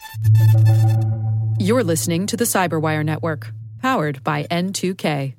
You're listening to the Cyberwire Network, powered by N2K.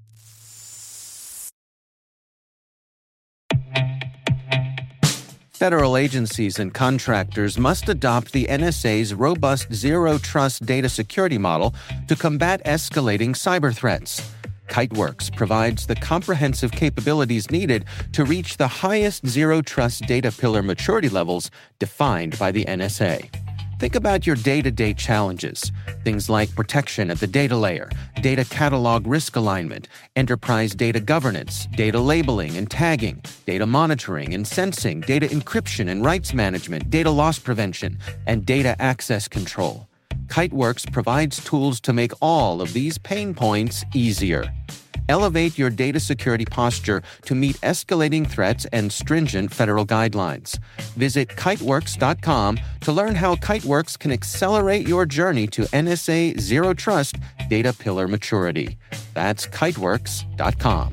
Federal agencies and contractors must adopt the NSA's robust zero-trust data security model to combat escalating cyber threats. Kiteworks provides the comprehensive capabilities needed to reach the highest zero-trust data pillar maturity levels defined by the NSA. Think about your day-to-day challenges, things like protection at the data layer, data catalog risk alignment, enterprise data governance, data labeling and tagging, data monitoring and sensing, data encryption and rights management, data loss prevention, and data access control. Kiteworks provides tools to make all of these pain points easier. Elevate your data security posture to meet escalating threats and stringent federal guidelines. Visit Kiteworks.com to learn how Kiteworks can accelerate your journey to NSA Zero Trust data pillar maturity. That's Kiteworks.com.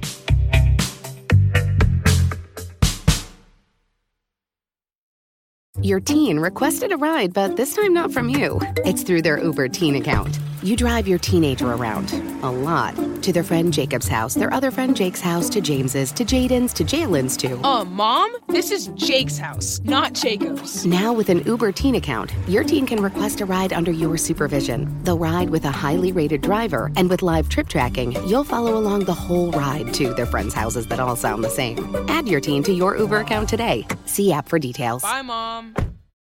Your teen requested a ride, but this time not from you. It's through their Uber teen account. You drive your teenager around, a lot, to their friend Jacob's house, their other friend Jake's house, to James's, to Jaden's, to Jalen's, to... Mom? This is Jake's house, not Jacob's. Now with an Uber teen account, your teen can request a ride under your supervision. They'll ride with a highly rated driver, and with live trip tracking, you'll follow along the whole ride to their friends' houses that all sound the same. Add your teen to your Uber account today. See app for details. Bye, Mom.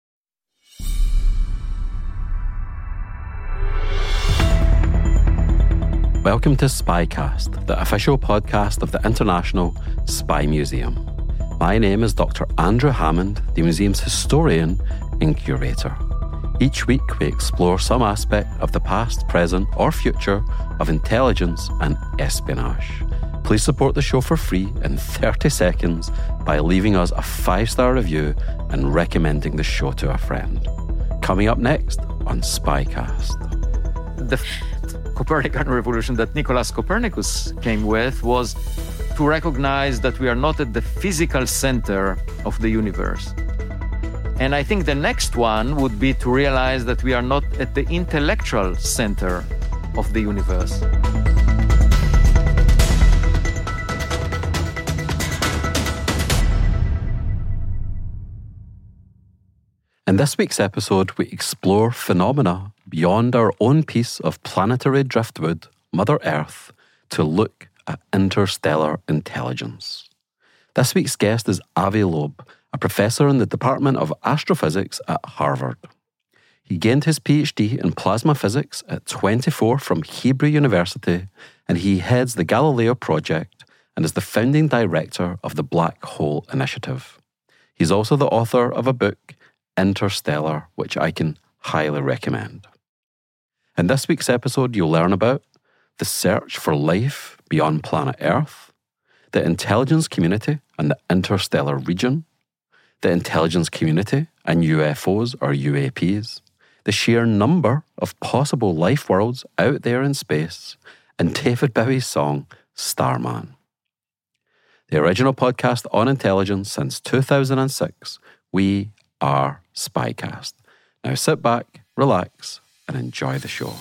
Welcome to Spycast, the official podcast of the International Spy Museum. My name is Dr. Andrew Hammond, the museum's historian and curator. Each week we explore some aspect of the past, present, or future of intelligence and espionage. Please support the show for free in 30 seconds by leaving us a 5-star review and recommending the show to a friend. Coming up next on Spycast. The Copernican revolution that Nicolaus Copernicus came with was to recognize that we are not at the physical center of the universe. And I think the next one would be to realize that we are not at the intellectual center of the universe. In this week's episode, we explore phenomena beyond our own piece of planetary driftwood, Mother Earth, to look at interstellar intelligence. This week's guest is Avi Loeb, a professor in the Department of Astrophysics at Harvard. He gained his PhD in plasma physics at 24 from Hebrew University, and he heads the Galileo Project and is the founding director of the Black Hole Initiative. He's also the author of a book, Interstellar, which I can highly recommend. In this week's episode, you'll learn about the search for life beyond planet Earth, the intelligence community and the interstellar region, the intelligence community and UFOs or UAPs, the sheer number of possible life worlds out there in space, and David Bowie's song, Starman. The original podcast on intelligence since 2006, we are Spycast. Now sit back, relax, and enjoy the show.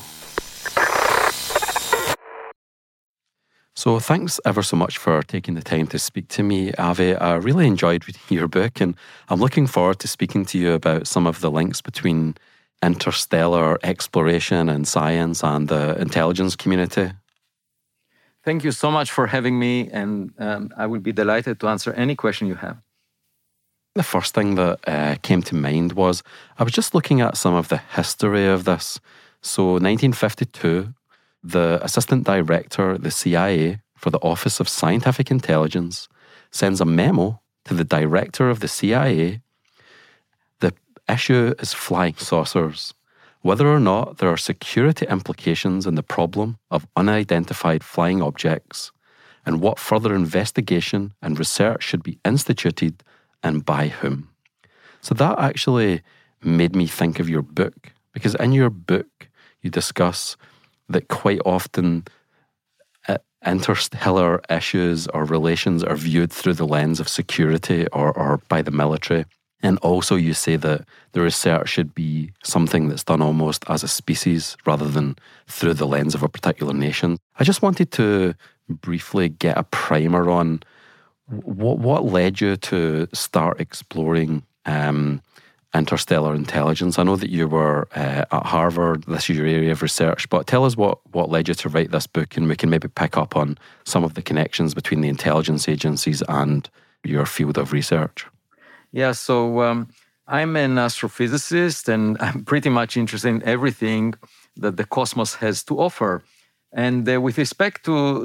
So thanks ever so much for taking the time to speak to me, Avi. I really enjoyed reading your book, and I'm looking forward to speaking to you about some of the links between interstellar exploration and science and the intelligence community. Thank you so much for having me, and I will be delighted to answer any question you have. The first thing that came to mind was, I was just looking at some of the history of this. So 1952, the assistant director of the CIA for the Office of Scientific Intelligence sends a memo to the director of the CIA. The issue is flying saucers. Whether or not there are security implications in the problem of unidentified flying objects, and what further investigation and research should be instituted and by whom. So that actually made me think of your book, because in your book you discuss that quite often interstellar issues or relations are viewed through the lens of security or by the military. And also you say that the research should be something that's done almost as a species rather than through the lens of a particular nation. I just wanted to briefly get a primer on what led you to start exploring interstellar intelligence. I know that you were at Harvard, this is your area of research, but tell us what led you to write this book, and we can maybe pick up on some of the connections between the intelligence agencies and your field of research. Yeah, so I'm an astrophysicist, and I'm pretty much interested in everything that the cosmos has to offer. And with respect to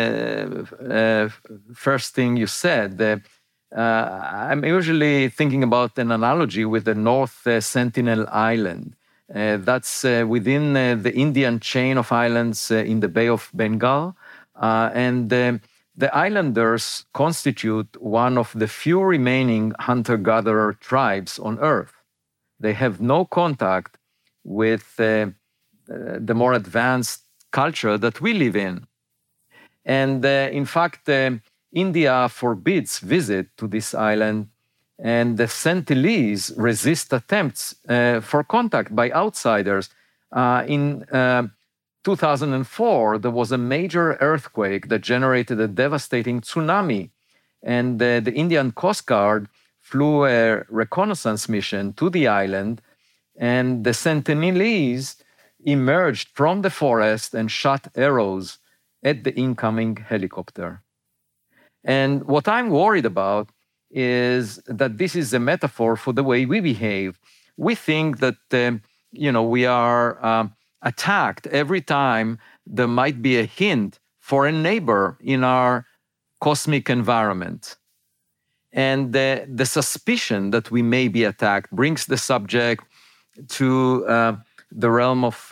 the first thing you said, I'm usually thinking about an analogy with the North Sentinel Island. That's within the Indian chain of islands in the Bay of Bengal. And the islanders constitute one of the few remaining hunter-gatherer tribes on Earth. They have no contact with the more advanced culture that we live in. And in fact, India forbids visit to this island, and the Sentinelese resist attempts for contact by outsiders. In 2004, there was a major earthquake that generated a devastating tsunami, and the Indian Coast Guard flew a reconnaissance mission to the island, and the Sentinelese emerged from the forest and shot arrows at the incoming helicopter. And what I'm worried about is that this is a metaphor for the way we behave. We think that, we are attacked every time there might be a hint for a neighbor in our cosmic environment. And the suspicion that we may be attacked brings the subject to the realm of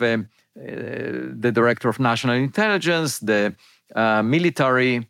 the Director of National Intelligence, the military,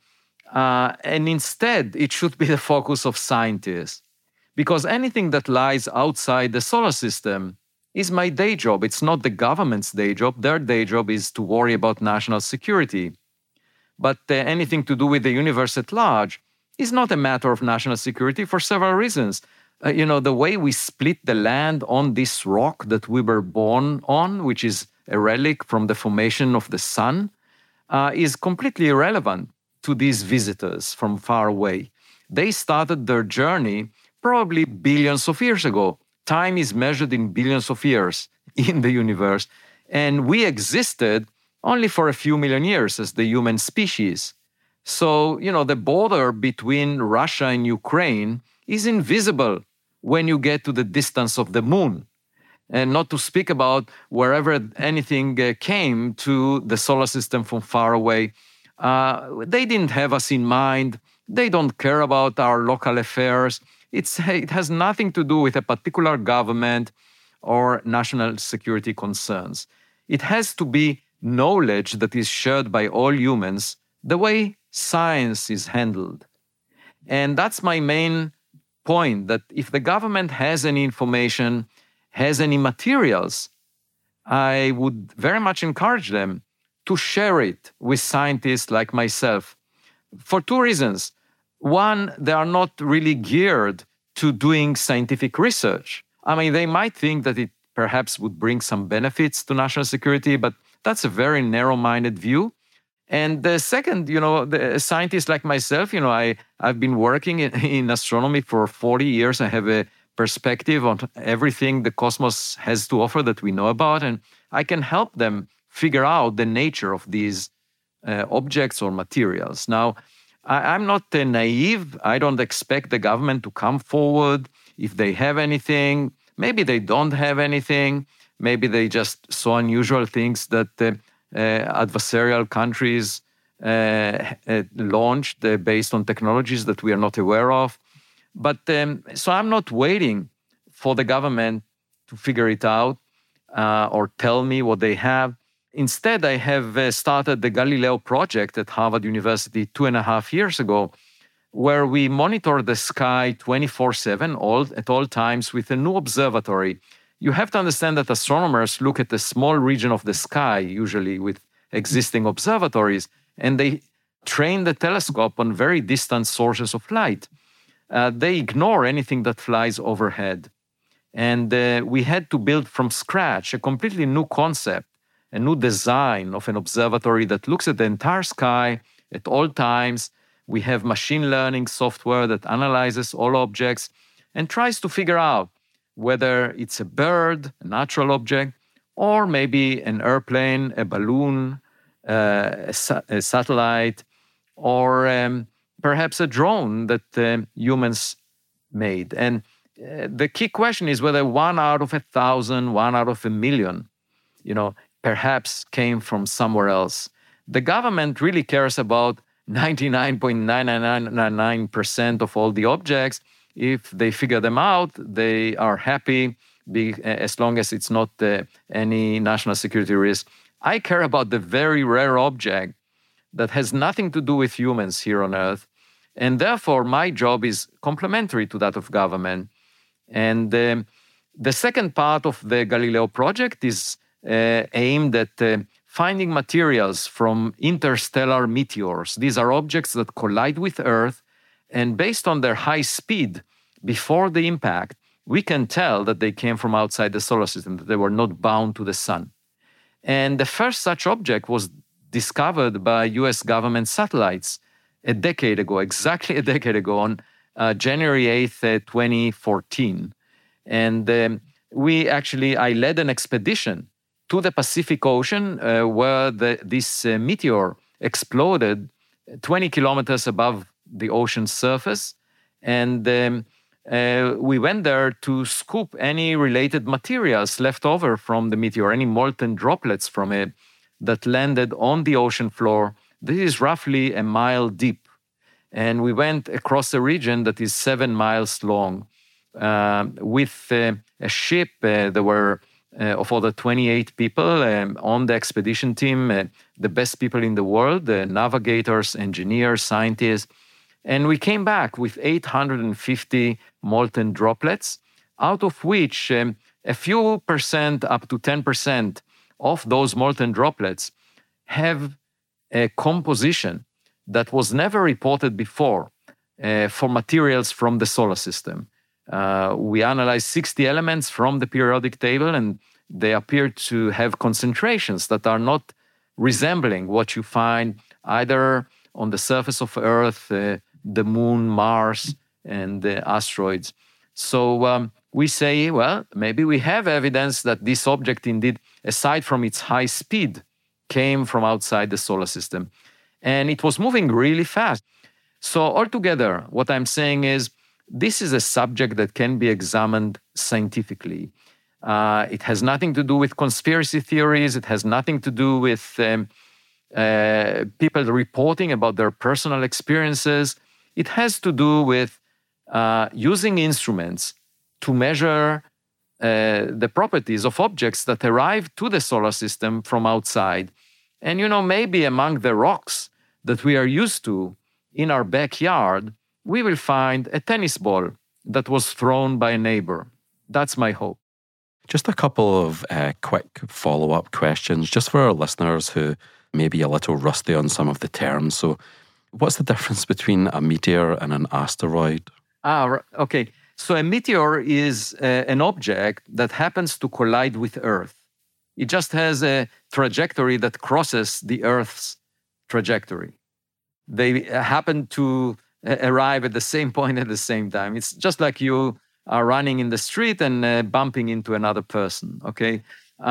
and instead it should be the focus of scientists. Because anything that lies outside the solar system is my day job. It's not the government's day job. Their day job is to worry about national security. But anything to do with the universe at large is not a matter of national security for several reasons. The way we split the land on this rock that we were born on, which is a relic from the formation of the sun, is completely irrelevant to these visitors from far away. They started their journey probably billions of years ago. Time is measured in billions of years in the universe, and we existed only for a few million years as the human species. So, the border between Russia and Ukraine is invisible when you get to the distance of the moon. And not to speak about wherever anything came to the solar system from far away. They didn't have us in mind. They don't care about our local affairs. It has nothing to do with a particular government or national security concerns. It has to be knowledge that is shared by all humans, the way science is handled. And that's my main point, that if the government has any information, has any materials, I would very much encourage them to share it with scientists like myself for two reasons. One, they are not really geared to doing scientific research. I mean, they might think that it perhaps would bring some benefits to national security, but that's a very narrow-minded view. And the second, the scientists like myself, I've been working in astronomy for 40 years. I have a perspective on everything the cosmos has to offer that we know about, and I can help them figure out the nature of these objects or materials. Now, I'm not naive. I don't expect the government to come forward if they have anything. Maybe they don't have anything. Maybe they just saw unusual things that adversarial countries launched based on technologies that we are not aware of. But so I'm not waiting for the government to figure it out or tell me what they have. Instead, I have started the Galileo project at Harvard University 2.5 years ago, where we monitor the sky 24/7 at all times with a new observatory. You have to understand that astronomers look at a small region of the sky, usually with existing observatories, and they train the telescope on very distant sources of light. they ignore anything that flies overhead. And we had to build from scratch a completely new concept, a new design of an observatory that looks at the entire sky at all times. We have machine learning software that analyzes all objects and tries to figure out whether it's a bird, a natural object, or maybe an airplane, a balloon, a satellite, or perhaps a drone that humans made. And the key question is whether 1 out of 1,000, 1 out of 1,000,000, perhaps came from somewhere else. The government really cares about 99.9999% of all the objects. If they figure them out, they are happy, as long as it's not any national security risk. I care about the very rare object that has nothing to do with humans here on Earth. And therefore, my job is complementary to that of government. And the second part of the Galileo project is aimed at finding materials from interstellar meteors. These are objects that collide with Earth, and based on their high speed before the impact, we can tell that they came from outside the solar system, that they were not bound to the sun. And the first such object was discovered by US government satellites a decade ago, exactly a decade ago, on January 8th, 2014. And I led an expedition to the Pacific Ocean where this meteor exploded 20 kilometers above the ocean surface. And we went there to scoop any related materials left over from the meteor, any molten droplets from it that landed on the ocean floor. This is roughly a mile deep. And we went across a region that is 7 miles long with a ship. There were of other 28 people on the expedition team, the best people in the world, navigators, engineers, scientists. And we came back with 850 molten droplets, out of which a few percent, up to 10% of those molten droplets have a composition that was never reported before for materials from the solar system. We analyzed 60 elements from the periodic table, and they appear to have concentrations that are not resembling what you find either on the surface of Earth, the Moon, Mars, and the asteroids. So we say, well, maybe we have evidence that this object indeed, aside from its high speed, came from outside the solar system. And it was moving really fast. So altogether, what I'm saying is, this is a subject that can be examined scientifically. It has nothing to do with conspiracy theories. It has nothing to do with people reporting about their personal experiences. It has to do with using instruments to measure the properties of objects that arrive to the solar system from outside. And, maybe among the rocks that we are used to in our backyard, we will find a tennis ball that was thrown by a neighbor. That's my hope. Just a couple of quick follow-up questions, just for our listeners who may be a little rusty on some of the terms. So what's the difference between a meteor and an asteroid? Okay. So a meteor is an object that happens to collide with Earth. It just has a trajectory that crosses the Earth's trajectory. They happen to arrive at the same point at the same time. It's just like you are running in the street and bumping into another person, okay?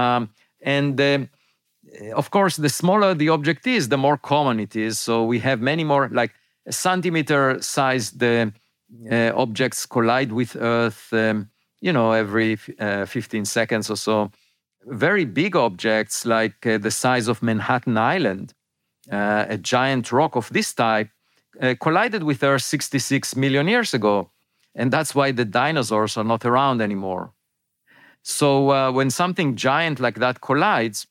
Of course, the smaller the object is, the more common it is. So we have many more, like centimeter-sized objects collide with Earth, every 15 seconds or so. Very big objects like the size of Manhattan Island, a giant rock of this type, collided with Earth 66 million years ago. And that's why the dinosaurs are not around anymore. So when something giant like that collides,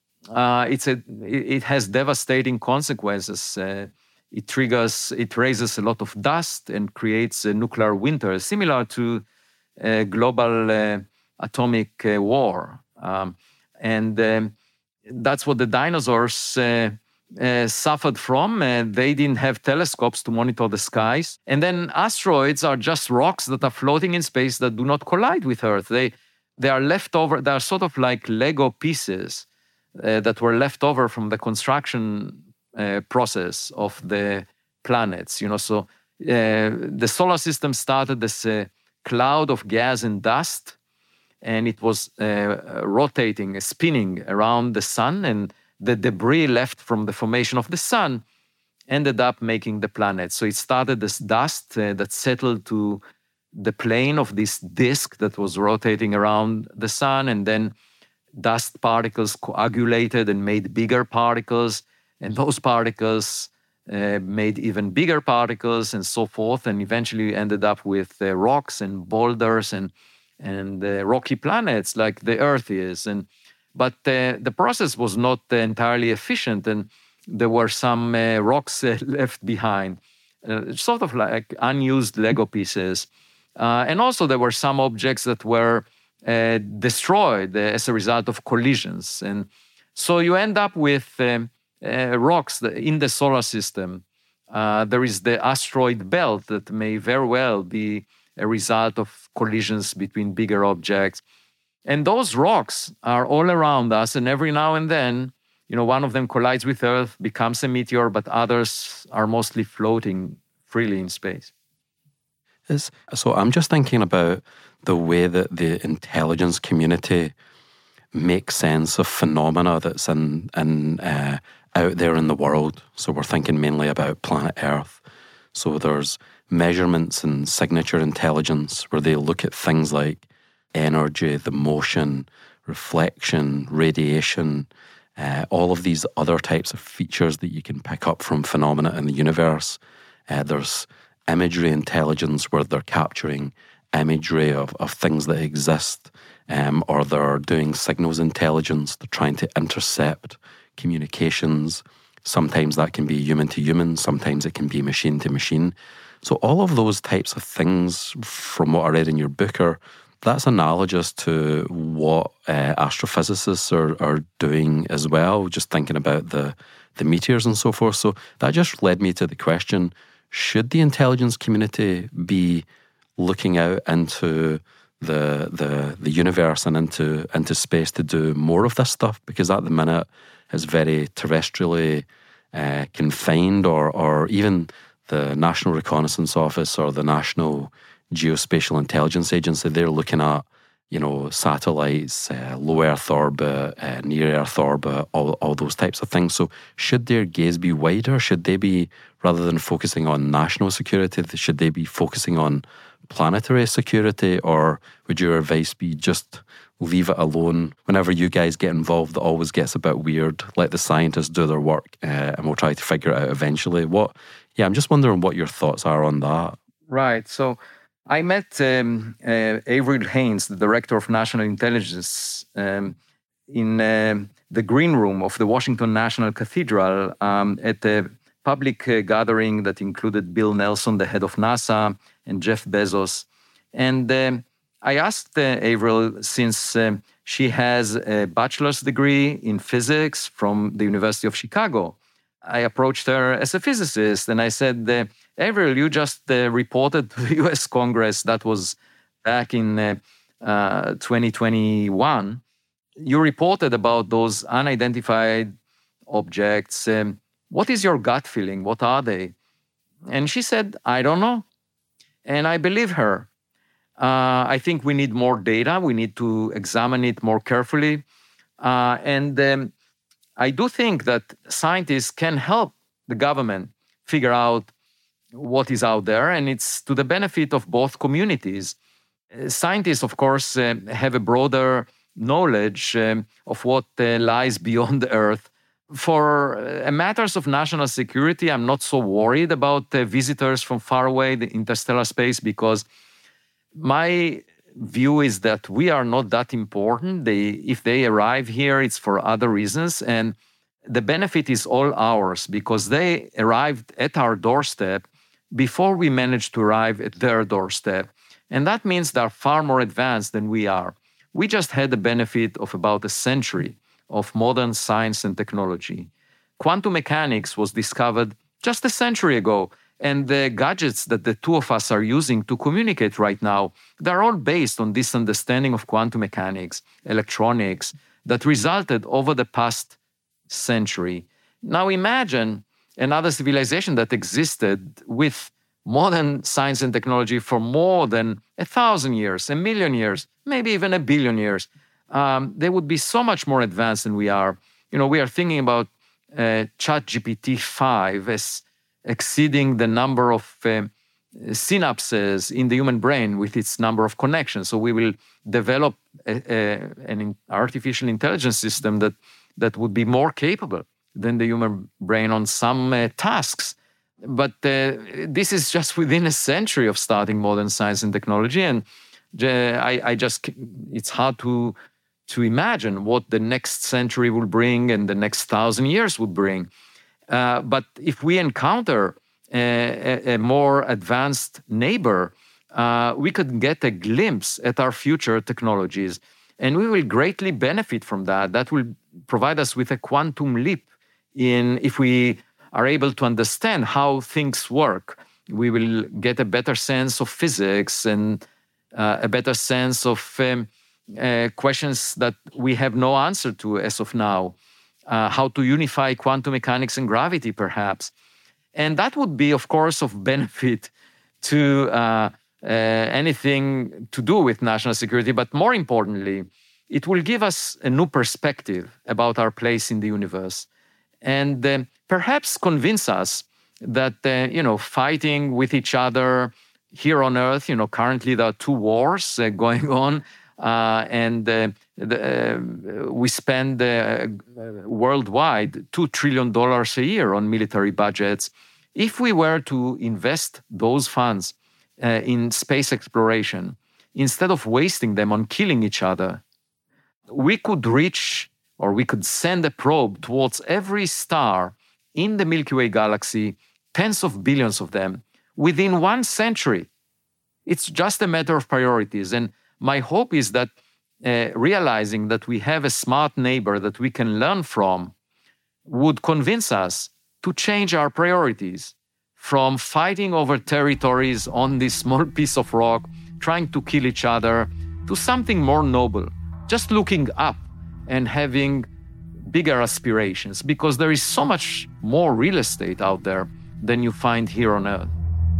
it has devastating consequences. It raises a lot of dust and creates a nuclear winter, similar to a global atomic war. And that's what the dinosaurs suffered from. They didn't have telescopes to monitor the skies. And then asteroids are just rocks that are floating in space that do not collide with Earth. They are left over. They are sort of like Lego pieces that were left over from the construction process of the planets. So the solar system started as a cloud of gas and dust, and it was rotating, spinning around the sun, and the debris left from the formation of the sun ended up making the planet. So it started as dust that settled to the plane of this disk that was rotating around the sun, and then dust particles coagulated and made bigger particles, and those particles made even bigger particles, and so forth, and eventually ended up with rocks and boulders and rocky planets like the Earth is. But the process was not entirely efficient, and there were some rocks left behind, sort of like unused Lego pieces. And also there were some objects that were destroyed as a result of collisions. And so you end up with rocks in the solar system. There is the asteroid belt that may very well be a result of collisions between bigger objects. And those rocks are all around us, and every now and then, one of them collides with Earth, becomes a meteor, but others are mostly floating freely in space. So I'm just thinking about the way that the intelligence community makes sense of phenomena that's out there in the world. So we're thinking mainly about planet Earth. So there's measurements and signature intelligence where they look at things like energy, the motion, reflection, radiation, all of these other types of features that you can pick up from phenomena in the universe. There's imagery intelligence where they're capturing imagery of things that exist, or they're doing signals intelligence. They're trying to intercept communications. Sometimes that can be human to human, sometimes it can be machine to machine. So all of those types of things, from what I read in your book, that's analogous to what astrophysicists are doing as well, just thinking about the meteors and so forth. So that just led me to the question, should the intelligence community be looking out into the universe and into space to do more of this stuff? Because at the minute it's very terrestrially confined, or even the National Reconnaissance Office or the National Geospatial Intelligence Agency, they're looking at, satellites, low Earth orbit, near Earth orbit, all those types of things. So should their gaze be wider? Should they be, rather than focusing on national security, should they be focusing on planetary security? Or would your advice be just leave it alone? Whenever you guys get involved, it always gets a bit weird. Let the scientists do their work, and we'll try to figure it out eventually. I'm just wondering what your thoughts are on that. Right. So I met Avril Haines, the Director of National Intelligence, in the green room of the Washington National Cathedral at a public gathering that included Bill Nelson, the head of NASA, and Jeff Bezos. And I asked Avril, since she has a bachelor's degree in physics from the University of Chicago, I approached her as a physicist, and I said, Avril, you just reported to the US Congress, that was back in 2021. You reported about those unidentified objects. What is your gut feeling? What are they? And she said, I don't know. And I believe her. I think we need more data. We need to examine it more carefully. And I do think that scientists can help the government figure out what is out there, and it's to the benefit of both communities. Scientists, of course, have a broader knowledge of what lies beyond the Earth. For matters of national security, I'm not so worried about visitors from far away, the interstellar space, because my view is that we are not that important. If they arrive here, it's for other reasons. And the benefit is all ours because they arrived at our doorstep before we managed to arrive at their doorstep. And that means they're far more advanced than we are. We just had the benefit of about a century of modern science and technology. quantum mechanics was discovered just a century ago. And the gadgets that the two of us are using to communicate right now, they're all based on this understanding of quantum mechanics, electronics, that resulted over the past century. Now imagine another civilization that existed with modern science and technology for more than 1,000 years, 1,000,000 years, maybe even 1,000,000,000 years. They would be so much more advanced than we are. We are thinking about ChatGPT-5 as exceeding the number of synapses in the human brain with its number of connections. So we will develop an artificial intelligence system that would be more capable than the human brain on some tasks. But this is just within a century of starting modern science and technology. And it's hard to imagine what the next century will bring and the next 1,000 years will bring. But if we encounter a more advanced neighbor, we could get a glimpse at our future technologies. And we will greatly benefit from that. That will provide us with a quantum leap if we are able to understand how things work. We will get a better sense of physics and a better sense of questions that we have no answer to as of now. How to unify quantum mechanics and gravity, perhaps. And that would be, of course, of benefit to anything to do with national security. But more importantly, it will give us a new perspective about our place in the universe and perhaps convince us that, fighting with each other here on Earth, currently there are 2 wars going on. We spend worldwide $2 trillion a year on military budgets. If we were to invest those funds in space exploration, instead of wasting them on killing each other, we could send a probe towards every star in the Milky Way galaxy, tens of billions of them, within 1 century. It's just a matter of priorities. And my hope is that realizing that we have a smart neighbor that we can learn from would convince us to change our priorities from fighting over territories on this small piece of rock, trying to kill each other, to something more noble, just looking up and having bigger aspirations, because there is so much more real estate out there than you find here on Earth.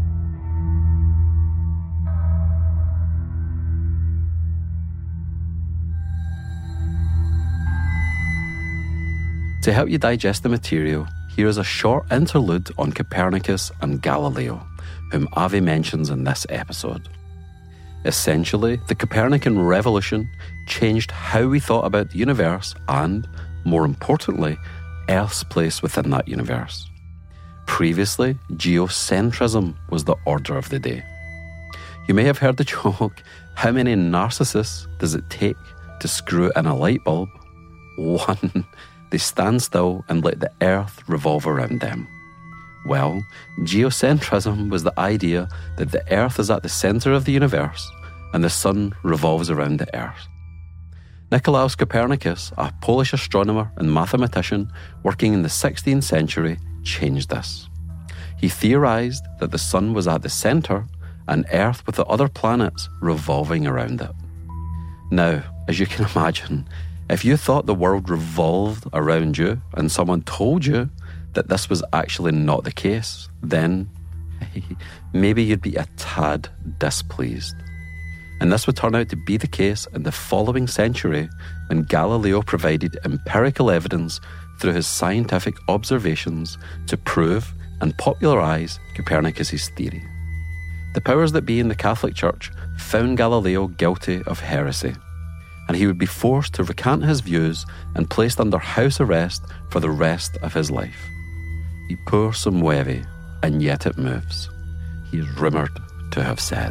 To help you digest the material, here is a short interlude on Copernicus and Galileo, whom Avi mentions in this episode. Essentially, the Copernican revolution changed how we thought about the universe and, more importantly, Earth's place within that universe. Previously, geocentrism was the order of the day. You may have heard the joke, how many narcissists does it take to screw in a light bulb? 1. They stand still and let the Earth revolve around them. Well, geocentrism was the idea that the Earth is at the centre of the universe and the Sun revolves around the Earth. Nicolaus Copernicus, a Polish astronomer and mathematician working in the 16th century, changed this. He theorised that the Sun was at the centre and Earth with the other planets revolving around it. Now, as you can imagine, if you thought the world revolved around you and someone told you that this was actually not the case, then maybe you'd be a tad displeased. And this would turn out to be the case in the following century when Galileo provided empirical evidence through his scientific observations to prove and popularise Copernicus' theory. The powers that be in the Catholic Church found Galileo guilty of heresy, and he would be forced to recant his views and placed under house arrest for the rest of his life. "Y pur se mueve, and yet it moves," he is rumoured to have said.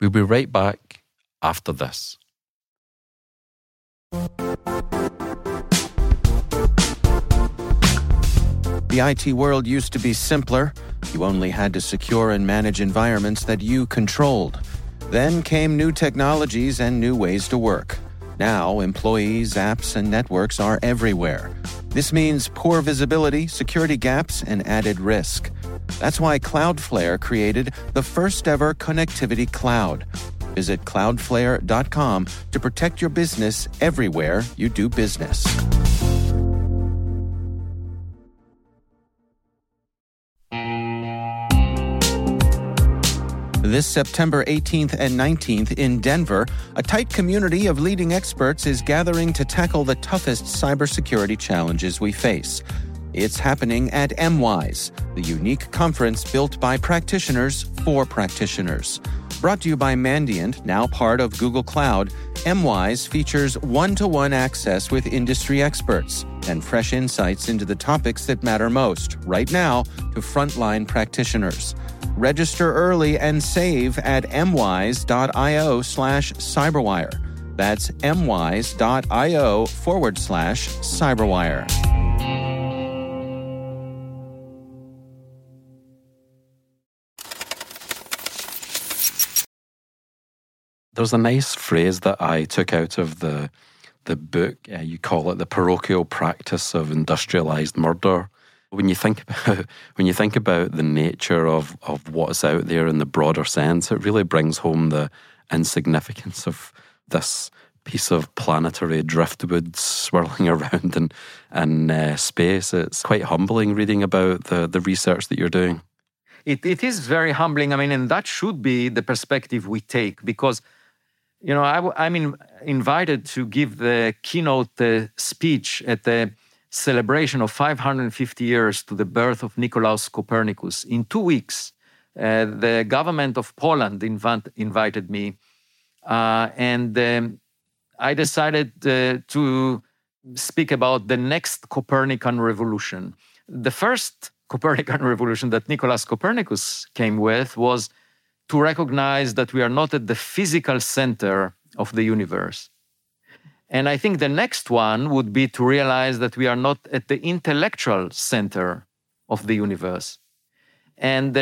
We'll be right back after this. The IT world used to be simpler. You only had to secure and manage environments that you controlled. Then came new technologies and new ways to work. Now, employees, apps, and networks are everywhere. This means poor visibility, security gaps, and added risk. That's why Cloudflare created the first-ever connectivity cloud. Visit cloudflare.com to protect your business everywhere you do business. This September 18th and 19th in Denver, a tight community of leading experts is gathering to tackle the toughest cybersecurity challenges we face. It's happening at MWise, the unique conference built by practitioners for practitioners. Brought to you by Mandiant, now part of Google Cloud, MWise features one-to-one access with industry experts and fresh insights into the topics that matter most, right now, to frontline practitioners. Register early and save at mwise.io/cyberwire. That's mwise.io/cyberwire. There's a nice phrase that I took out of the book. You call it the parochial practice of industrialized murder. When you think about the nature of what's out there in the broader sense, it really brings home the insignificance of this piece of planetary driftwood swirling around in space. It's quite humbling reading about the research that you're doing. It is very humbling. I mean, and that should be the perspective we take, because, you know, I'm invited to give the keynote speech at the celebration of 550 years to the birth of Nicolaus Copernicus. In 2 weeks, the government of Poland invited me, and I decided to speak about the next Copernican revolution. The first Copernican revolution that Nicolaus Copernicus came with was to recognize that we are not at the physical center of the universe. And I think the next one would be to realize that we are not at the intellectual center of the universe. And,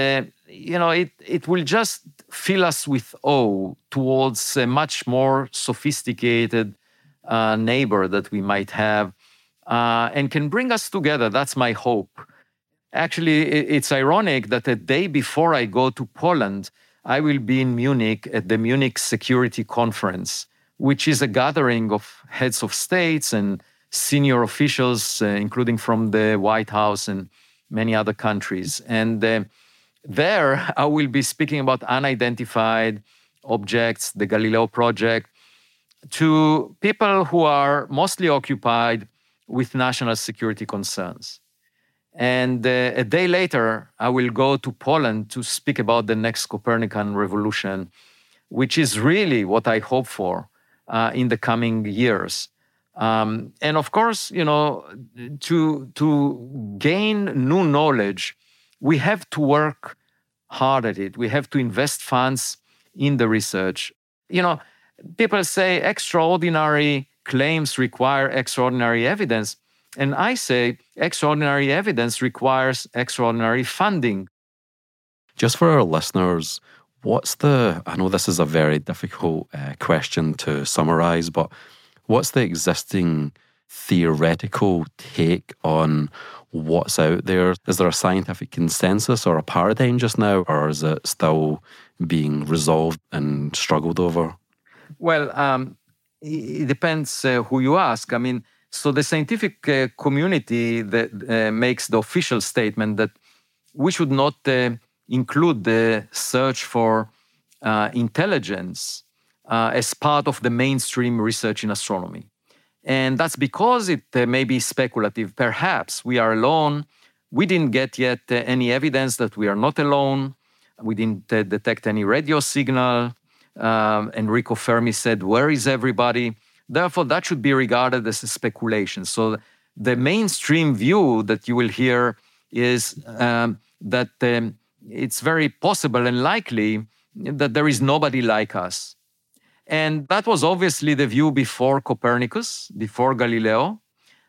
it will just fill us with awe towards a much more sophisticated neighbor that we might have and can bring us together. That's my hope. Actually, it's ironic that a day before I go to Poland, I will be in Munich at the Munich Security Conference, which is a gathering of heads of states and senior officials, including from the White House and many other countries. And there I will be speaking about unidentified objects, the Galileo project, to people who are mostly occupied with national security concerns. And a day later, I will go to Poland to speak about the next Copernican revolution, which is really what I hope for in the coming years. And of course, to gain new knowledge, we have to work hard at it. We have to invest funds in the research. People say extraordinary claims require extraordinary evidence. And I say extraordinary evidence requires extraordinary funding. Just for our listeners, I know this is a very difficult question to summarize, but what's the existing theoretical take on what's out there? Is there a scientific consensus or a paradigm just now, or is it still being resolved and struggled over? Well, it depends who you ask. I mean, so the scientific community that makes the official statement that we should not include the search for intelligence as part of the mainstream research in astronomy. And that's because it may be speculative. Perhaps we are alone. We didn't get yet any evidence that we are not alone. We didn't detect any radio signal. Enrico Fermi said, "Where is everybody?" Therefore, that should be regarded as a speculation. So the mainstream view that you will hear is that it's very possible and likely that there is nobody like us. And that was obviously the view before Copernicus, before Galileo,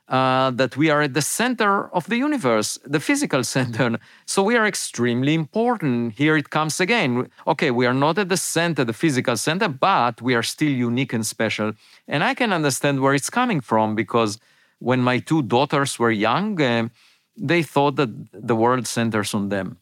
that we are at the center of the universe, the physical center. So we are extremely important. Here it comes again. Okay, we are not at the center, the physical center, but we are still unique and special. And I can understand where it's coming from, because when my two daughters were young, they thought that the world centers on them.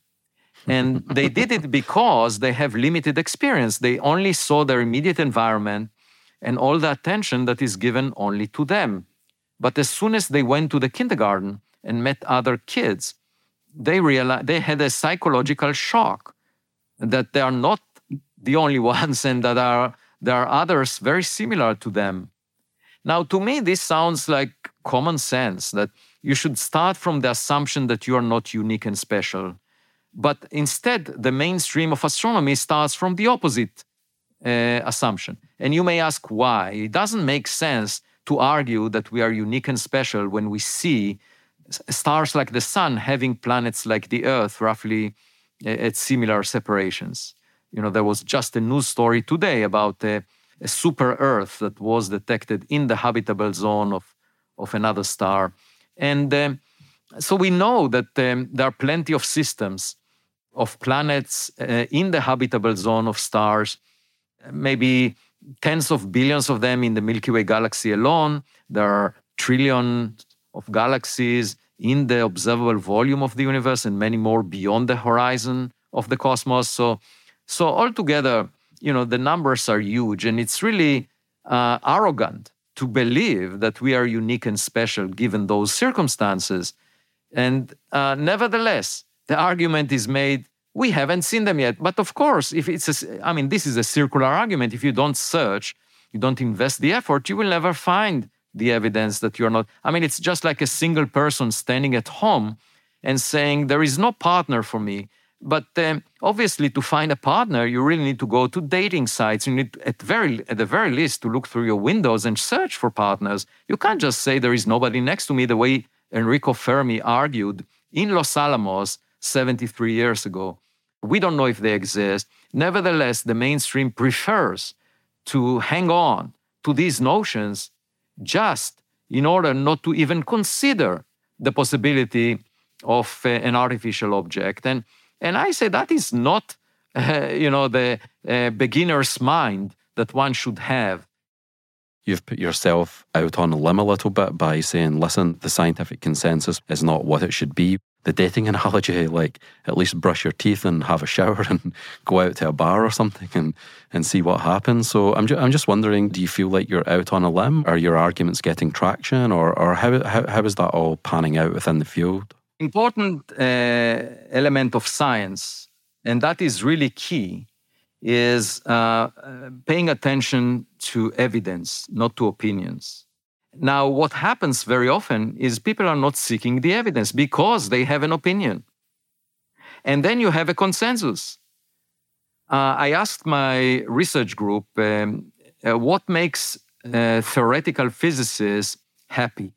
And they did it because they have limited experience. They only saw their immediate environment and all the attention that is given only to them. But as soon as they went to the kindergarten and met other kids, they realized they had a psychological shock that they are not the only ones and that there are others very similar to them. Now, to me, this sounds like common sense, that you should start from the assumption that you are not unique and special. But instead, the mainstream of astronomy starts from the opposite assumption. And you may ask why. It doesn't make sense to argue that we are unique and special when we see stars like the Sun having planets like the Earth roughly at similar separations. You know, there was just a news story today about a super Earth that was detected in the habitable zone of another star. And so we know that there are plenty of systems of planets in the habitable zone of stars, maybe tens of billions of them in the Milky Way galaxy alone. There are trillions of galaxies in the observable volume of the universe and many more beyond the horizon of the cosmos. So altogether, you know, the numbers are huge, and it's really arrogant to believe that we are unique and special given those circumstances. And nevertheless, the argument is made, we haven't seen them yet. But of course, if this is a circular argument. If you don't search, you don't invest the effort, you will never find the evidence that you're not. I mean, it's just like a single person standing at home and saying, there is no partner for me. But obviously, to find a partner, you really need to go to dating sites. You need, at the very least, to look through your windows and search for partners. You can't just say there is nobody next to me, the way Enrico Fermi argued in Los Alamos 73 years ago. We don't know if they exist. Nevertheless, the mainstream prefers to hang on to these notions just in order not to even consider the possibility of an artificial object. And I say that is not, the beginner's mind that one should have. You've put yourself out on a limb a little bit by saying, listen, the scientific consensus is not what it should be. The dating analogy, like at least brush your teeth and have a shower and go out to a bar or something and see what happens. So I'm just wondering, do you feel like you're out on a limb? Are your arguments getting traction, or how is that all panning out within the field? Important element of science, and that is really key, is paying attention to evidence, not to opinions. Now, what happens very often is people are not seeking the evidence because they have an opinion. And then you have a consensus. I asked my research group, what makes theoretical physicists happy?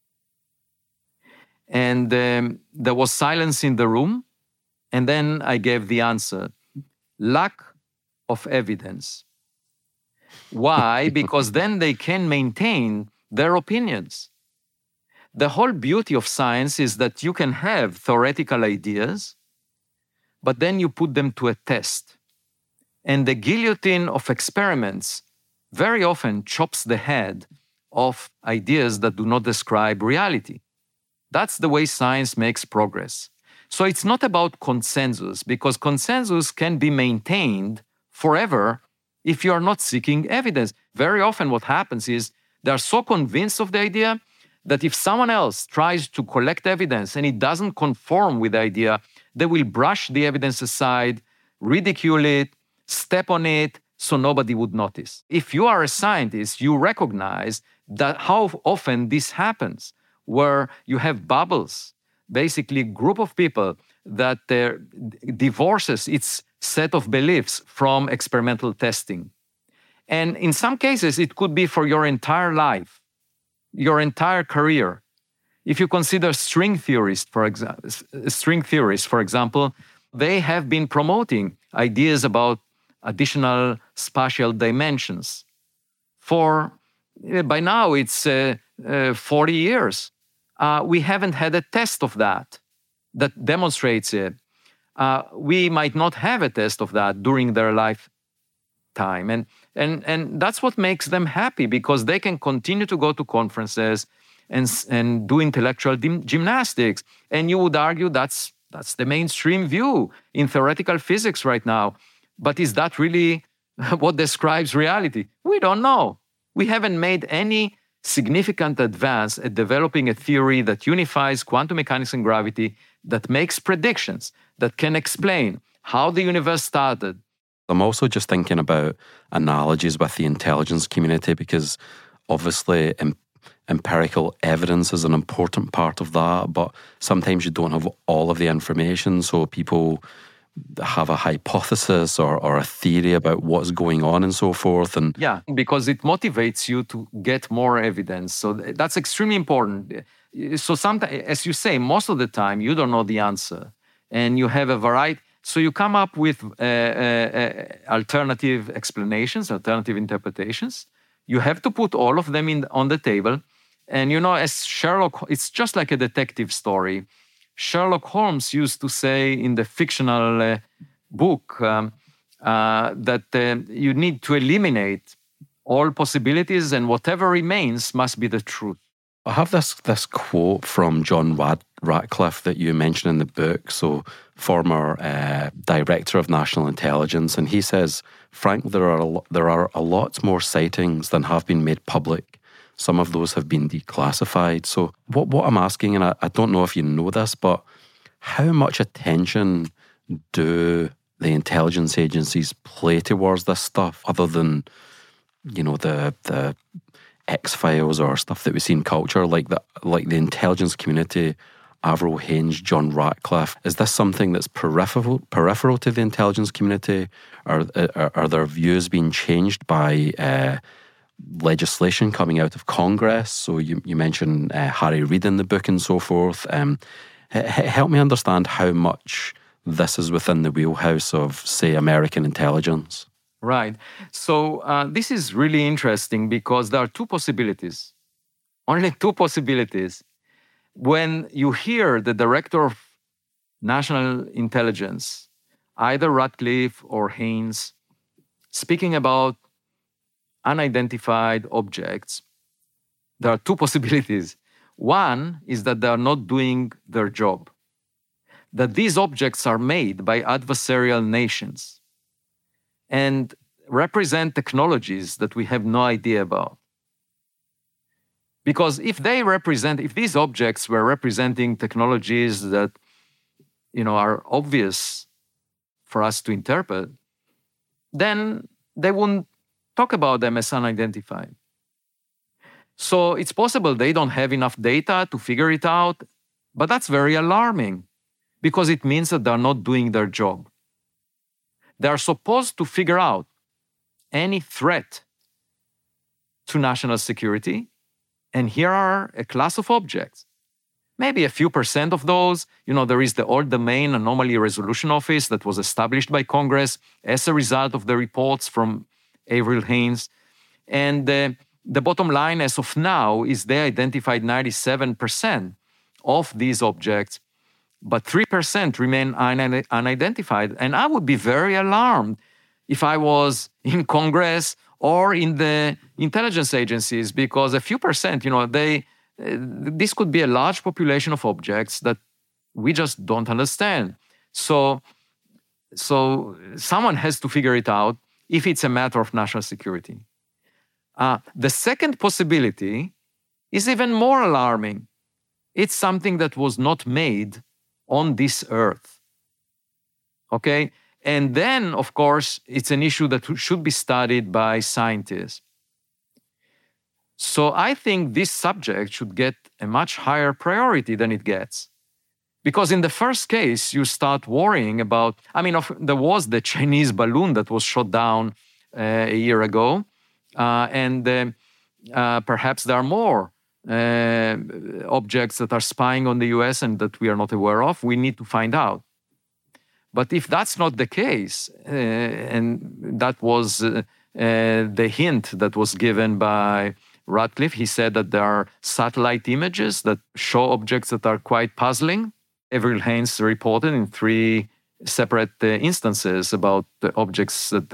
And there was silence in the room. And then I gave the answer: lack of evidence. Why? Because then they can maintain their opinions. The whole beauty of science is that you can have theoretical ideas, but then you put them to a test. And the guillotine of experiments very often chops the head of ideas that do not describe reality. That's the way science makes progress. So it's not about consensus, because consensus can be maintained forever if you are not seeking evidence. Very often what happens is they are so convinced of the idea that if someone else tries to collect evidence and it doesn't conform with the idea, they will brush the evidence aside, ridicule it, step on it, so nobody would notice. If you are a scientist, you recognize that how often this happens, where you have bubbles, basically a group of people that divorces its set of beliefs from experimental testing. And in some cases, it could be for your entire life, your entire career. If you consider string theorists, for example, they have been promoting ideas about additional spatial dimensions. By now, it's 40 years. We haven't had a test of that demonstrates it. We might not have a test of that during their lifetime. And that's what makes them happy, because they can continue to go to conferences and do intellectual gymnastics. And you would argue that's the mainstream view in theoretical physics right now. But is that really what describes reality? We don't know. We haven't made any significant advance at developing a theory that unifies quantum mechanics and gravity, that makes predictions, that can explain how the universe started. I'm also just thinking about analogies with the intelligence community, because obviously empirical evidence is an important part of that, but sometimes you don't have all of the information, so people have a hypothesis or a theory about what's going on and so forth. And yeah, because it motivates you to get more evidence. So that's extremely important. So sometimes, as you say, most of the time you don't know the answer, and you have a variety. So you come up with alternative explanations, alternative interpretations. You have to put all of them on the table. And as Sherlock, it's just like a detective story. Sherlock Holmes used to say in the fictional book that you need to eliminate all possibilities, and whatever remains must be the truth. I have this quote from John Ratcliffe that you mentioned in the book, so former director of national intelligence, and he says, "Frank, there are a lot more sightings than have been made public. Some of those have been declassified." So what I'm asking, and I don't know if you know this, but how much attention do the intelligence agencies play towards this stuff, other than, the X-Files or stuff that we see in culture, like the intelligence community, Avril Haines, John Ratcliffe? Is this something that's peripheral to the intelligence community? Are their views being changed by legislation coming out of Congress? So you mentioned Harry Reid in the book and so forth. Help me understand how much this is within the wheelhouse of, say, American intelligence. Right. So this is really interesting, because there are two possibilities, only two possibilities. When you hear the director of national intelligence, either Ratcliffe or Haines, speaking about unidentified objects, there are two possibilities. One is that they are not doing their job, that these objects are made by adversarial nations and represent technologies that we have no idea about. Because if these objects were representing technologies that, are obvious for us to interpret, then they wouldn't talk about them as unidentified. So it's possible they don't have enough data to figure it out, but that's very alarming, because it means that they're not doing their job. They are supposed to figure out any threat to national security, and here are a class of objects. Maybe a few percent of those. There is the All-Domain Anomaly Resolution Office that was established by Congress as a result of the reports from Avril Haines. And the bottom line as of now is they identified 97% of these objects, but 3% remain unidentified. And I would be very alarmed if I was in Congress or in the intelligence agencies, because a few percent, this could be a large population of objects that we just don't understand. So someone has to figure it out if it's a matter of national security. The second possibility is even more alarming. It's something that was not made on this earth. Okay? And then, of course, it's an issue that should be studied by scientists. So I think this subject should get a much higher priority than it gets. Because in the first case, you start worrying about, there was the Chinese balloon that was shot down a year ago, and perhaps there are more objects that are spying on the US and that we are not aware of. We need to find out. But if that's not the case, and that was the hint that was given by Ratcliffe, he said that there are satellite images that show objects that are quite puzzling. Avril Haines reported in 3 separate instances about the objects that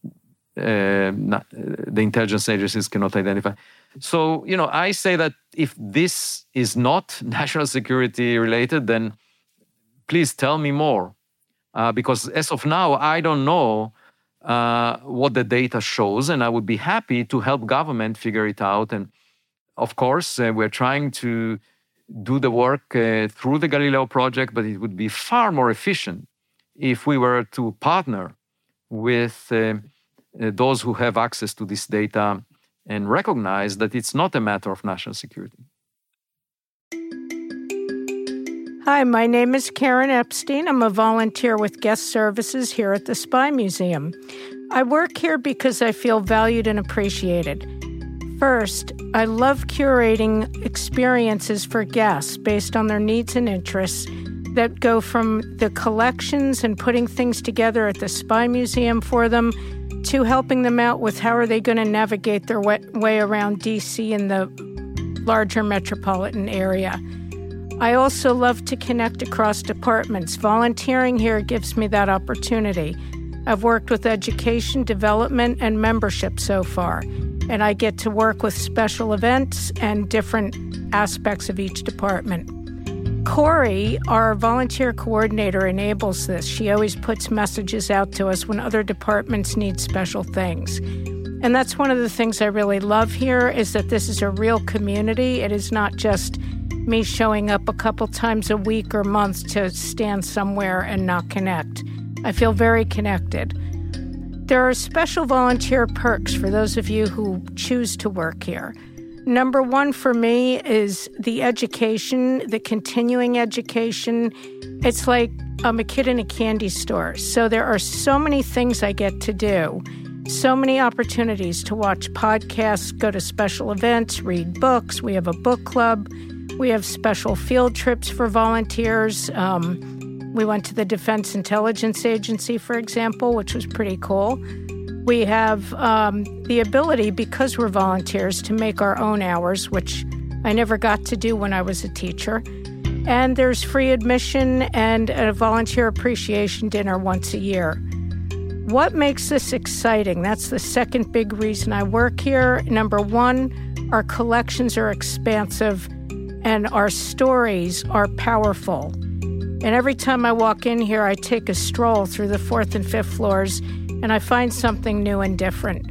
the intelligence agencies cannot identify. So, I say that if this is not national security related, then please tell me more. Because as of now, I don't know what the data shows, and I would be happy to help government figure it out. And of course, we're trying to do the work through the Galileo project, but it would be far more efficient if we were to partner with those who have access to this data and recognize that it's not a matter of national security. Hi, my name is Karen Epstein. I'm a volunteer with Guest Services here at the Spy Museum. I work here because I feel valued and appreciated. First, I love curating experiences for guests based on their needs and interests that go from the collections and putting things together at the Spy Museum for them to helping them out with how are they going to navigate their way around D.C. and the larger metropolitan area. I also love to connect across departments. Volunteering here gives me that opportunity. I've worked with education, development, and membership so far, and I get to work with special events and different aspects of each department. Corey, our volunteer coordinator, enables this. She always puts messages out to us when other departments need special things. And that's one of the things I really love here, is that this is a real community. It is not just me showing up a couple times a week or month to stand somewhere and not connect. I feel very connected. There are special volunteer perks for those of you who choose to work here. Number one for me is the education, the continuing education. It's like I'm a kid in a candy store. So there are so many things I get to do, so many opportunities to watch podcasts, go to special events, read books. We have a book club. We have special field trips for volunteers. We went to the Defense Intelligence Agency, for example, which was pretty cool. We have the ability, because we're volunteers, to make our own hours, which I never got to do when I was a teacher. And there's free admission and a volunteer appreciation dinner once a year. What makes this exciting? That's the second big reason I work here. Number one, our collections are expansive and our stories are powerful. And every time I walk in here, I take a stroll through the 4th and 5th floors, and I find something new and different.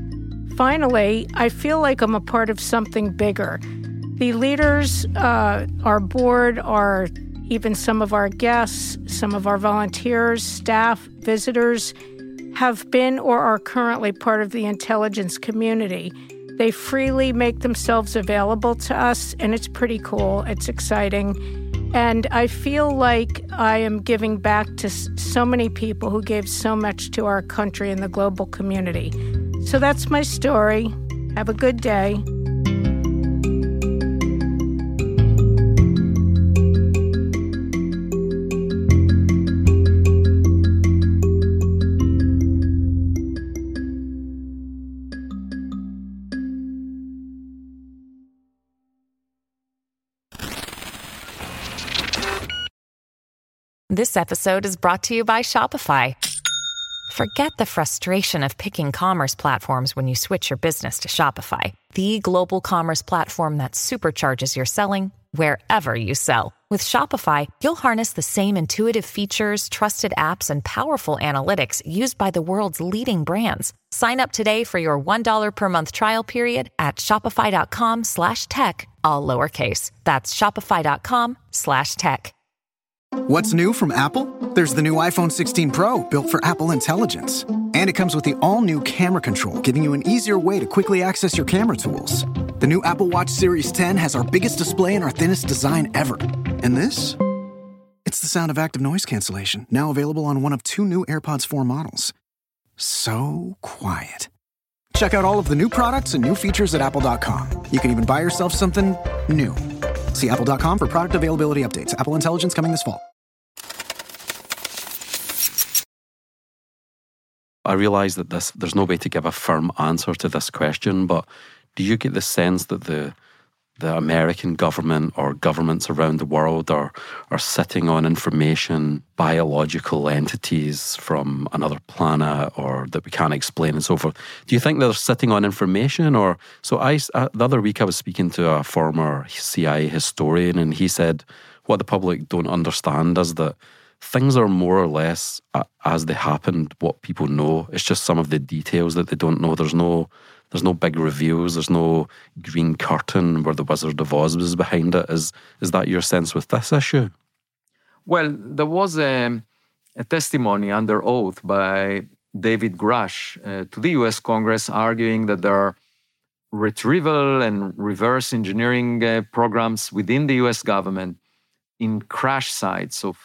Finally, I feel like I'm a part of something bigger. The leaders, our board, even some of our guests, some of our volunteers, staff, visitors, have been or are currently part of the intelligence community. They freely make themselves available to us, and it's pretty cool. It's exciting. And I feel like I am giving back to so many people who gave so much to our country and the global community. So that's my story. Have a good day. This episode is brought to you by Shopify. Forget the frustration of picking commerce platforms when you switch your business to Shopify, the global commerce platform that supercharges your selling wherever you sell. With Shopify, you'll harness the same intuitive features, trusted apps, and powerful analytics used by the world's leading brands. Sign up today for your $1 per month trial period at shopify.com/tech, all lowercase. That's shopify.com/tech. What's new from Apple? There's the new iPhone 16 Pro, built for Apple Intelligence. And it comes with the all-new camera control, giving you an easier way to quickly access your camera tools. The new Apple Watch Series 10 has our biggest display and our thinnest design ever. And this? It's the sound of active noise cancellation, now available on one of 2 new AirPods 4 models. So quiet. Check out all of the new products and new features at apple.com. You can even buy yourself something new. See apple.com for product availability updates. Apple Intelligence coming this fall. I realise that there's no way to give a firm answer to this question, but do you get the sense that the American government or governments around the world are sitting on information, biological entities from another planet or that we can't explain and so forth? Do you think they're sitting on information? Or so the other week I was speaking to a former CIA historian, and he said what the public don't understand is that things are more or less as they happened, what people know. It's just some of the details that they don't know. There's no big reveals. There's no green curtain where the Wizard of Oz was behind it. Is that your sense with this issue? Well, there was a testimony under oath by David Grush to the U.S. Congress arguing that there are retrieval and reverse engineering programs within the U.S. government in crash sites of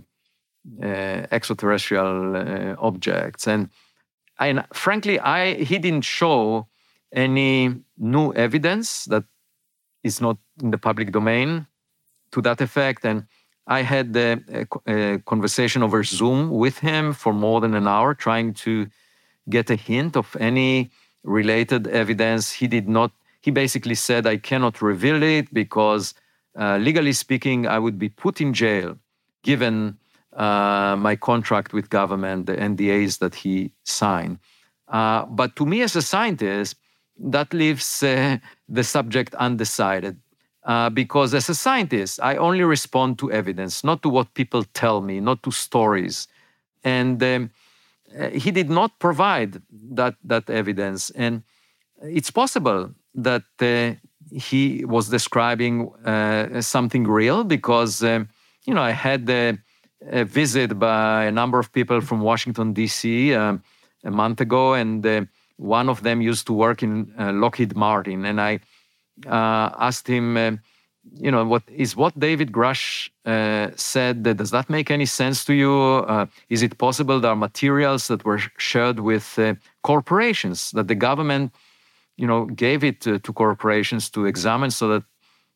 extraterrestrial objects. And frankly, he didn't show any new evidence that is not in the public domain to that effect. And I had a conversation over Zoom with him for more than an hour, trying to get a hint of any related evidence. He basically said, I cannot reveal it because legally speaking, I would be put in jail given my contract with government, the NDAs that he signed. But to me as a scientist, that leaves the subject undecided. Because as a scientist, I only respond to evidence, not to what people tell me, not to stories. And he did not provide that evidence. And it's possible that he was describing something real because, I had a visit by a number of people from Washington, D.C. A month ago, and one of them used to work in Lockheed Martin. And I asked him, what David Grush said, does that make any sense to you? Is it possible there are materials that were shared with corporations, that the government, gave it to corporations to examine so that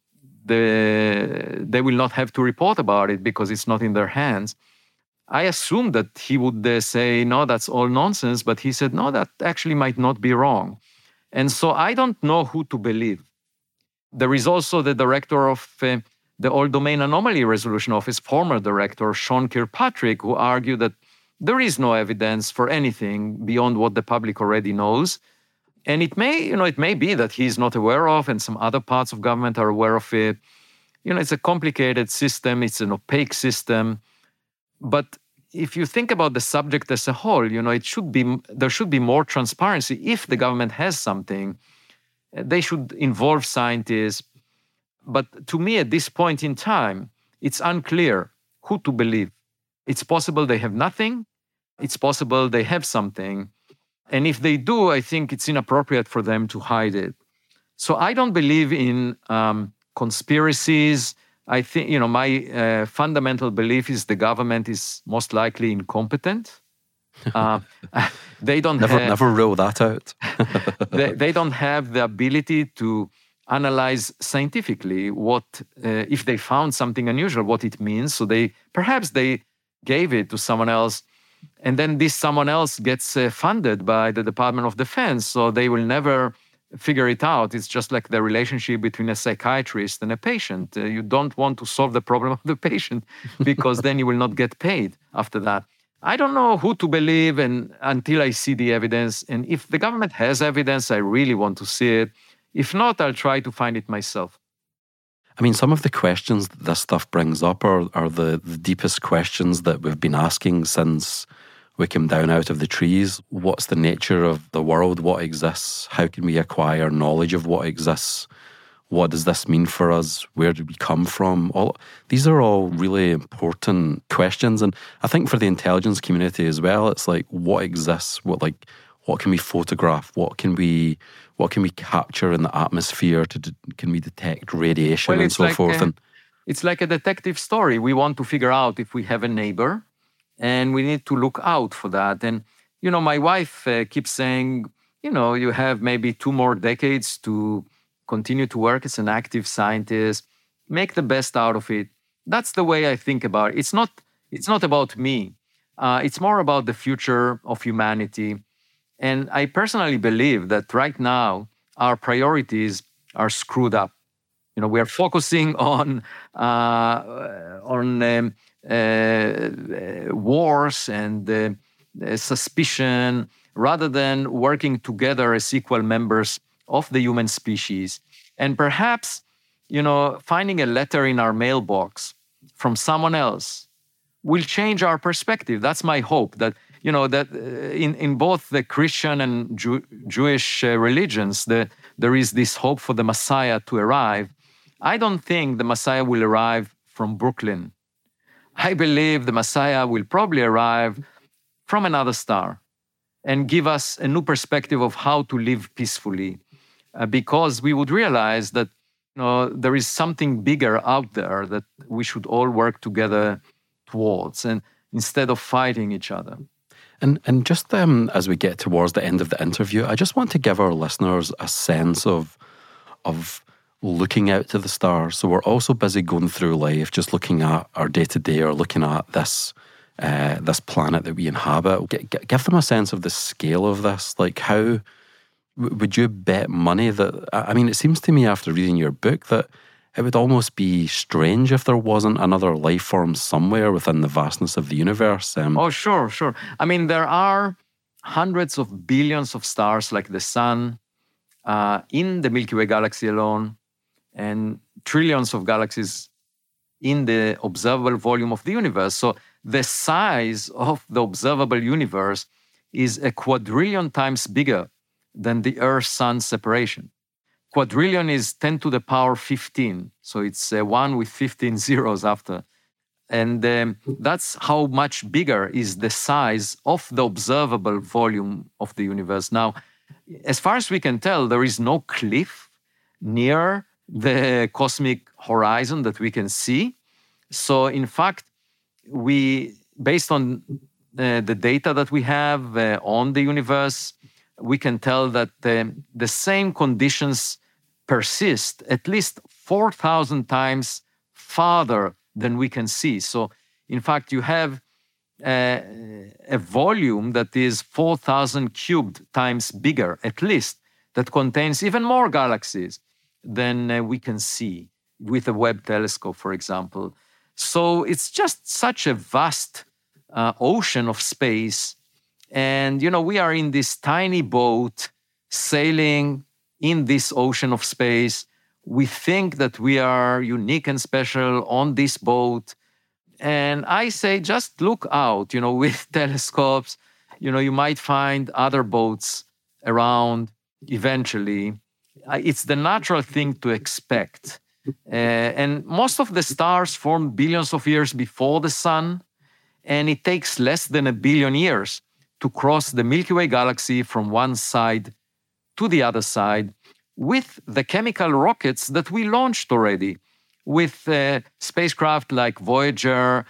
they will not have to report about it because it's not in their hands? I assumed that he would say, no, that's all nonsense. But he said, no, that actually might not be wrong. And so I don't know who to believe. There is also the director of the All Domain Anomaly Resolution Office, former director Sean Kirkpatrick, who argued that there is no evidence for anything beyond what the public already knows. And it may be that he's not aware of, and some other parts of government are aware of it. It's a complicated system. It's an opaque system. But if you think about the subject as a whole, there should be more transparency. If the government has something, they should involve scientists. But to me, at this point in time, it's unclear who to believe. It's possible they have nothing. It's possible they have something. And if they do, I think it's inappropriate for them to hide it. So I don't believe in conspiracies. I think, my fundamental belief is the government is most likely incompetent. They don't never rule that out. they don't have the ability to analyze scientifically what, if they found something unusual, what it means. So perhaps they gave it to someone else, and then this someone else gets funded by the Department of Defense. So they will never figure it out. It's just like the relationship between a psychiatrist and a patient. You don't want to solve the problem of the patient because then you will not get paid after that. I don't know who to believe until I see the evidence. And if the government has evidence, I really want to see it. If not, I'll try to find it myself. I mean, some of the questions that this stuff brings up are the deepest questions that we've been asking since we came down out of the trees. What's the nature of the world? What exists? How can we acquire knowledge of what exists? What does this mean for us? Where do we come from? These are all really important questions. And I think for the intelligence community as well, it's like, what exists? What can we photograph? What can we capture in the atmosphere? Can we detect radiation and so forth? It's like a detective story. We want to figure out if we have a neighbor, and we need to look out for that. And, my wife keeps saying, you have maybe 2 more decades to continue to work as an active scientist, make the best out of it. That's the way I think about it. It's not about me. It's more about the future of humanity. And I personally believe that right now, our priorities are screwed up. We are focusing on wars and suspicion rather than working together as equal members of the human species. And perhaps, finding a letter in our mailbox from someone else will change our perspective. That's my hope, that in both the Christian and Jewish religions, there is this hope for the Messiah to arrive. I don't think the Messiah will arrive from Brooklyn. I believe the Messiah will probably arrive from another star and give us a new perspective of how to live peacefully, because we would realize that there is something bigger out there that we should all work together towards, and instead of fighting each other. And just as we get towards the end of the interview, I just want to give our listeners a sense of looking out to the stars. So we're also busy going through life, just looking at our day-to-day or looking at this planet that we inhabit. Give them a sense of the scale of this. Like, how would you bet money that... I mean, it seems to me after reading your book that it would almost be strange if there wasn't another life form somewhere within the vastness of the universe. Sure. I mean, there are hundreds of billions of stars like the sun in the Milky Way galaxy alone, and trillions of galaxies in the observable volume of the universe. So the size of the observable universe is a quadrillion times bigger than the Earth-Sun separation. Quadrillion is 10 to the power 15. So it's 1 with 15 zeros after. And that's how much bigger is the size of the observable volume of the universe. Now, as far as we can tell, there is no cliff near the cosmic horizon that we can see. So in fact, based on the data that we have on the universe, we can tell that the same conditions persist at least 4,000 times farther than we can see. So in fact, you have a volume that is 4,000 cubed times bigger, at least, that contains even more galaxies than we can see with a Webb telescope, for example. So it's just such a vast ocean of space. And, we are in this tiny boat sailing in this ocean of space. We think that we are unique and special on this boat. And I say, just look out, with telescopes. You might find other boats around eventually. It's the natural thing to expect. And most of the stars formed billions of years before the sun, and it takes less than 1 billion years to cross the Milky Way galaxy from one side to the other side with the chemical rockets that we launched already, with spacecraft like Voyager,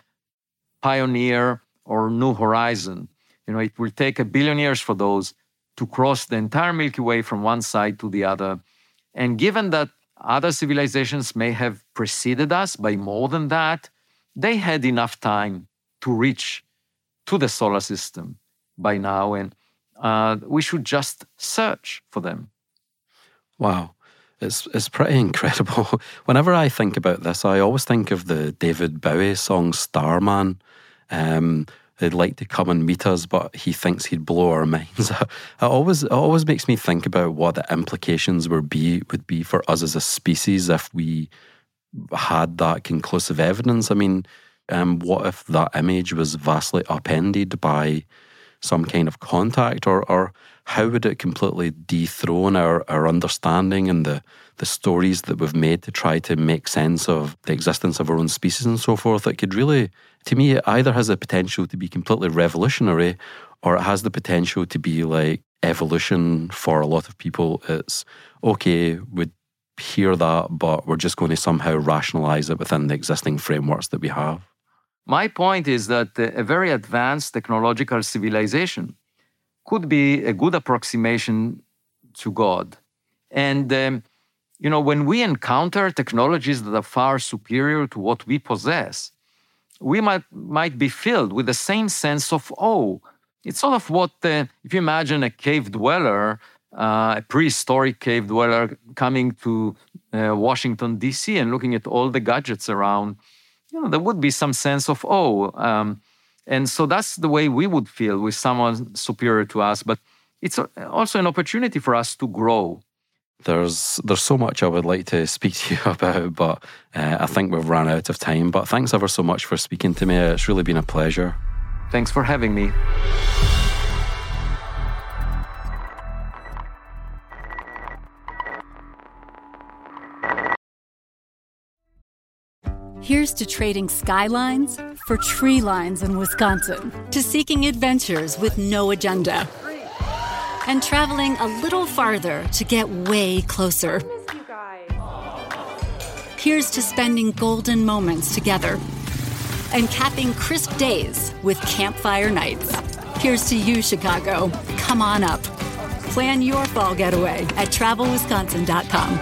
Pioneer, or New Horizon. It will take 1 billion years for those to cross the entire Milky Way from one side to the other. And given that other civilizations may have preceded us by more than that, they had enough time to reach to the solar system by now, and we should just search for them. Wow. It's pretty incredible. Whenever I think about this, I always think of the David Bowie song Starman. They'd like to come and meet us, but he thinks he'd blow our minds. It always makes me think about what the implications would be for us as a species if we had that conclusive evidence. I mean, what if that image was vastly upended by some kind of contact, or how would it completely dethrone our understanding and the stories that we've made to try to make sense of the existence of our own species and so forth? It could really, to me, it either has the potential to be completely revolutionary, or it has the potential to be like evolution for a lot of people. It's okay, we'd hear that, but we're just going to somehow rationalize it within the existing frameworks that we have. My point is that a very advanced technological civilization could be a good approximation to God. And, when we encounter technologies that are far superior to what we possess, we might be filled with the same sense of awe. It's sort of what, if you imagine a cave dweller, a prehistoric cave dweller coming to Washington, D.C. and looking at all the gadgets around, there would be some sense of awe. And so that's the way we would feel with someone superior to us. But it's also an opportunity for us to grow. There's so much I would like to speak to you about, but I think we've run out of time. But thanks ever so much for speaking to me. It's really been a pleasure. Thanks for having me. Here's to trading skylines for tree lines in Wisconsin, to seeking adventures with no agenda, and traveling a little farther to get way closer. Here's to spending golden moments together and capping crisp days with campfire nights. Here's to you, Chicago. Come on up. Plan your fall getaway at travelwisconsin.com.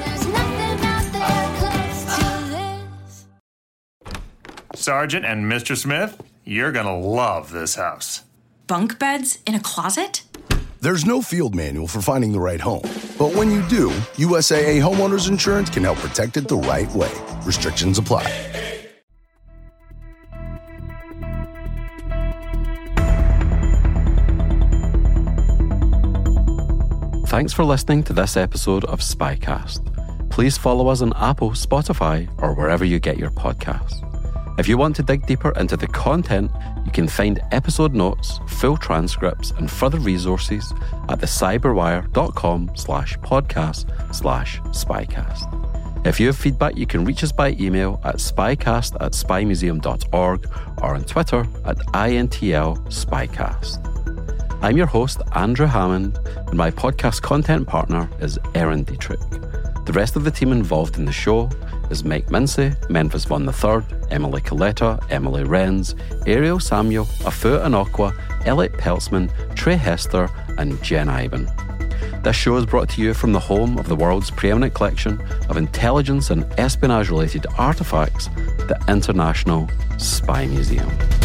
Sergeant and Mr. Smith, you're gonna love this house. Bunk beds in a closet? There's no field manual for finding the right home. But when you do, USAA Homeowners Insurance can help protect it the right way. Restrictions apply. Thanks for listening to this episode of Spycast. Please follow us on Apple, Spotify, or wherever you get your podcasts. If you want to dig deeper into the content, you can find episode notes, full transcripts, and further resources at thecyberwire.com/podcast/spycast. If you have feedback, you can reach us by email at spycast@spymuseum.org or on Twitter at INTL Spycast. I'm your host, Andrew Hammond, and my podcast content partner is Erin Dietrich. The rest of the team involved in the show is Mike Mincy, Memphis Von III, Emily Coletta, Emily Renz, Ariel Samuel, Afu Anokwa, Elliot Peltzman, Trey Hester, and Jen Iben. This show is brought to you from the home of the world's preeminent collection of intelligence and espionage-related artifacts, the International Spy Museum.